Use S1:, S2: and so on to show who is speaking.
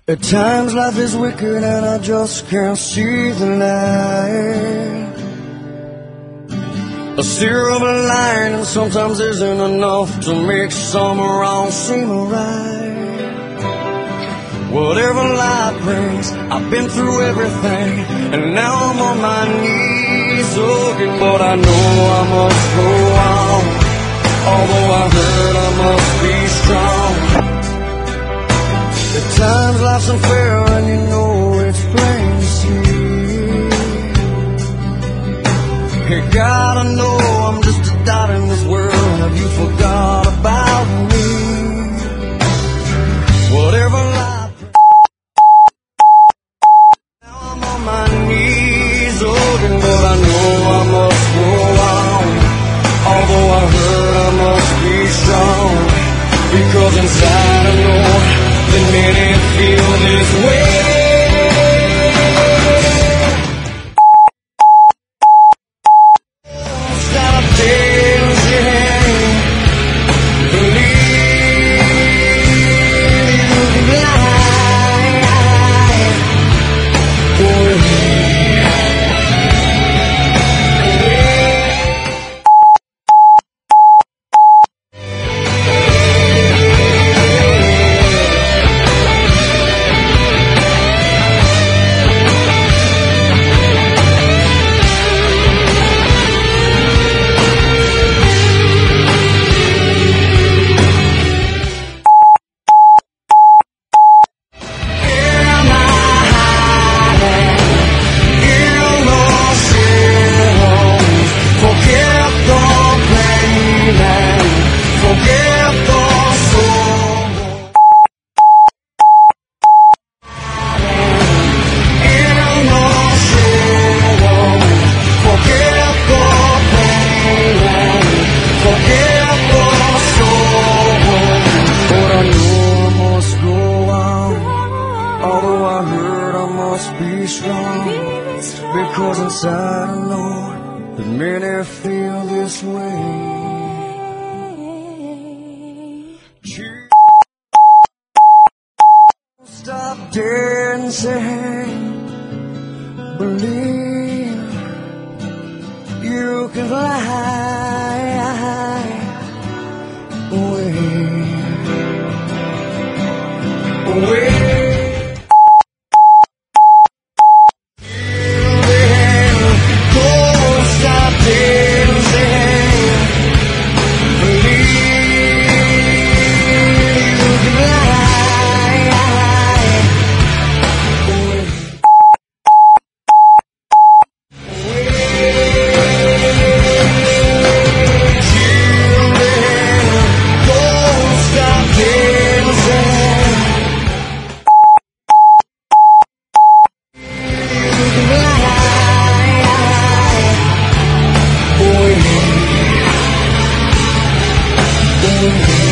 S1: At times life is wicked and I just can't see the light. A silver lining sometimes isn't enough to make some wrong seem right. Whatever life brings, I've been through everything, and now I'm on my knees looking. But I know I must go on, although I heard I must be strong. At times life's unfair and you know it's plain to see. You gotta know I'm just a dot in this world. Have you forgot about me? Whatever life, now I'm on my knees looking. But I know I must go on, although I heard I must be strong. Because inside I know that many feel this way. Stop dancing, believe you can be strong, because inside I know that many feel this way. Stop dancing, believe you can fly away, away.
S2: Boy,